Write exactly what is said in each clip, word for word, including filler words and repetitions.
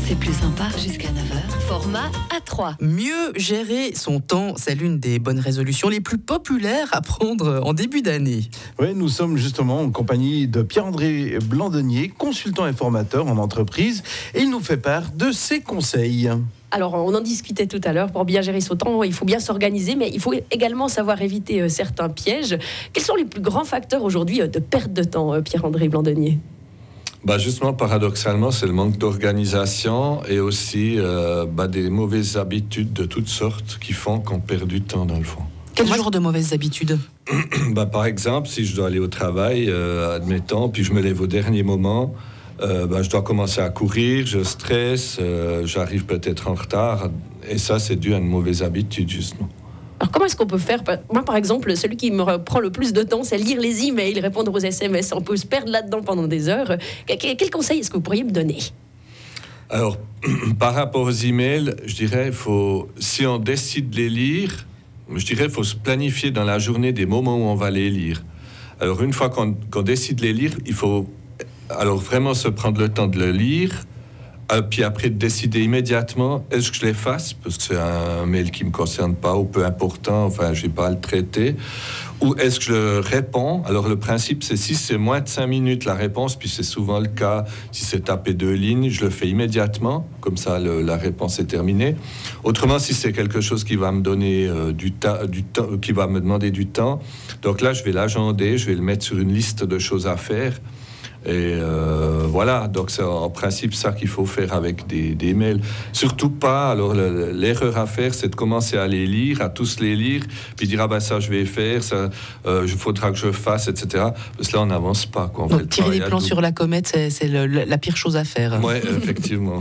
c'est plus sympa jusqu'à neuf heures. Format A trois. Mieux gérer son temps, c'est l'une des bonnes résolutions les plus populaires à prendre en début d'année. Oui, nous sommes justement en compagnie de Pierre-André Blandonnier, consultant et formateur en entreprise, et il nous fait part de ses conseils. Alors, on en discutait tout à l'heure, pour bien gérer son temps, il faut bien s'organiser, mais il faut également savoir éviter euh, certains pièges. Quels sont les plus grands facteurs aujourd'hui euh, de perte de temps, euh, Pierre-André Blandonnier ? Bah justement, paradoxalement, c'est le manque d'organisation et aussi euh, bah, des mauvaises habitudes de toutes sortes qui font qu'on perd du temps dans le fond. Quel genre de mauvaises habitudes ? bah, Par exemple, si je dois aller au travail, euh, admettons, puis je me lève au dernier moment, euh, bah, je dois commencer à courir, je stresse, euh, j'arrive peut-être en retard, et ça, c'est dû à une mauvaise habitude, justement. Alors, comment est-ce qu'on peut faire ? Moi, par exemple, celui qui me prend le plus de temps, c'est lire les emails, répondre aux S M S. On peut se perdre là-dedans pendant des heures. Quel conseil est-ce que vous pourriez me donner ? Alors, par rapport aux emails, je dirais, faut, si on décide de les lire, je dirais qu'il faut se planifier dans la journée des moments où on va les lire. Alors, une fois qu'on, qu'on décide de les lire, il faut alors vraiment se prendre le temps de le lire, et puis après de décider immédiatement, est-ce que je l'efface, parce que c'est un mail qui ne me concerne pas, ou peu important, enfin, je n'ai pas à le traiter, ou est-ce que je le réponds. Alors, le principe, c'est si c'est moins de cinq minutes la réponse, puis c'est souvent le cas, si c'est tapé deux lignes, je le fais immédiatement, comme ça, le, la réponse est terminée. Autrement, si c'est quelque chose qui va me donner euh, du, ta- du temps, qui va me demander du temps, donc là, je vais l'agender, je vais le mettre sur une liste de choses à faire. Et euh, voilà, donc c'est en principe ça qu'il faut faire avec des, des mails. Surtout pas, alors le, l'erreur à faire, c'est de commencer à les lire, à tous les lire, puis dire, ah ben ça je vais faire, ça, euh, il faudra que je fasse, et cetera. Parce que là, on n'avance pas, quoi. On Donc, fait tirer des plans tout. sur la comète, c'est, c'est le, la pire chose à faire. Oui, effectivement.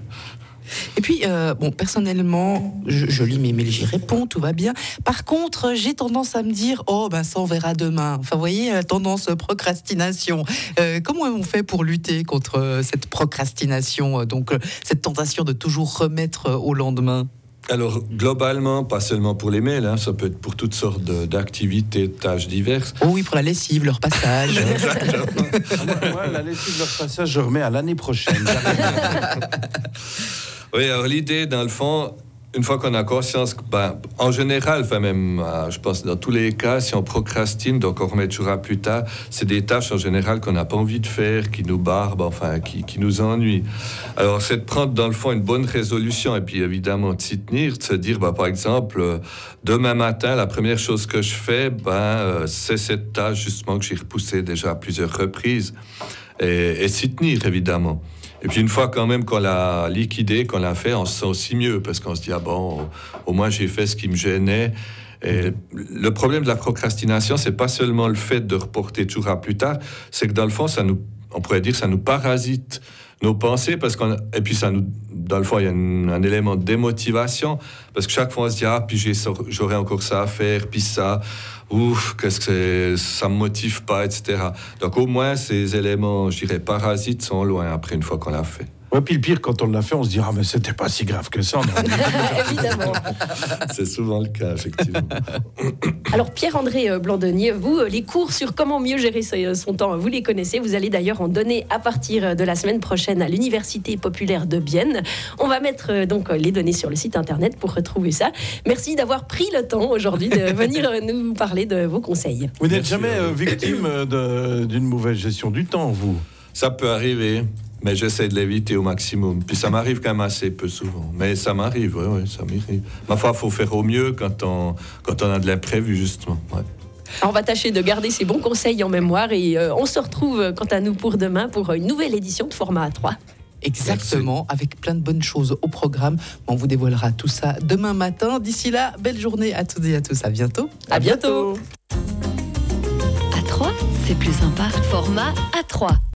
Et puis, euh, bon, personnellement, je, je lis mes mails, j'y réponds, tout va bien. Par contre, j'ai tendance à me dire, oh, ben ça, on verra demain. Enfin, vous voyez, la tendance procrastination. Euh, comment on fait pour lutter contre euh, cette procrastination, euh, donc euh, cette tentation de toujours remettre euh, au lendemain ? Alors, globalement, pas seulement pour les mails, hein, ça peut être pour toutes sortes de, d'activités, de tâches diverses. Oh oui, pour la lessive, leur passage. Exactement. moi, moi, la lessive de leur passage, je remets à l'année prochaine. Oui, alors l'idée, dans le fond, une fois qu'on a conscience, que, ben, en général, enfin même, euh, je pense dans tous les cas, si on procrastine, donc on remet toujours à plus tard, c'est des tâches en général qu'on n'a pas envie de faire, qui nous barbent, enfin, qui, qui nous ennuient. Alors, c'est de prendre dans le fond une bonne résolution et puis évidemment de s'y tenir, de se dire, ben, par exemple, euh, demain matin, la première chose que je fais, ben, euh, c'est cette tâche justement que j'ai repoussée déjà à plusieurs reprises et, et s'y tenir évidemment. Et puis une fois quand même qu'on l'a liquidé, qu'on l'a fait, on se sent aussi mieux parce qu'on se dit, ah bon, au moins j'ai fait ce qui me gênait. Et le problème de la procrastination, c'est pas seulement le fait de reporter toujours à plus tard, c'est que dans le fond, ça nous, on pourrait dire, ça nous parasite nos pensées, parce qu'on, et puis ça nous, dans le fond, il y a un, un élément de démotivation, parce que chaque fois on se dit, ah, puis j'ai, j'aurais encore ça à faire, puis ça, ouf, qu'est-ce que c'est, ça me motive pas, et cetera. Donc au moins, ces éléments, je dirais, parasites sont loin après une fois qu'on l'a fait. Ouais, puis le pire, quand on l'a fait, on se dit, ah, mais c'était pas si grave que ça. Évidemment. C'est souvent le cas, effectivement. Alors, Pierre-André Blandonnier, vous, les cours sur comment mieux gérer son temps, vous les connaissez. Vous allez d'ailleurs en donner à partir de la semaine prochaine à l'Université populaire de Bienne. On va mettre donc les données sur le site internet pour retrouver ça. Merci d'avoir pris le temps aujourd'hui de venir nous parler de vos conseils. Vous n'êtes Merci jamais euh, victime de, d'une mauvaise gestion du temps, vous ? Ça peut arriver. Mais j'essaie de l'éviter au maximum. Puis ça m'arrive quand même assez peu souvent. Mais ça m'arrive, oui, oui, ça m'arrive. Ma foi, il faut faire au mieux quand on, quand on a de l'imprévu, justement. Ouais. Alors on va tâcher de garder ces bons conseils en mémoire et euh, on se retrouve quant à nous pour demain pour une nouvelle édition de Format A trois. Exactement, merci. Avec plein de bonnes choses au programme. On vous dévoilera tout ça demain matin. D'ici là, belle journée à toutes et à tous. À bientôt. À bientôt. A trois, c'est plus sympa. Format A trois.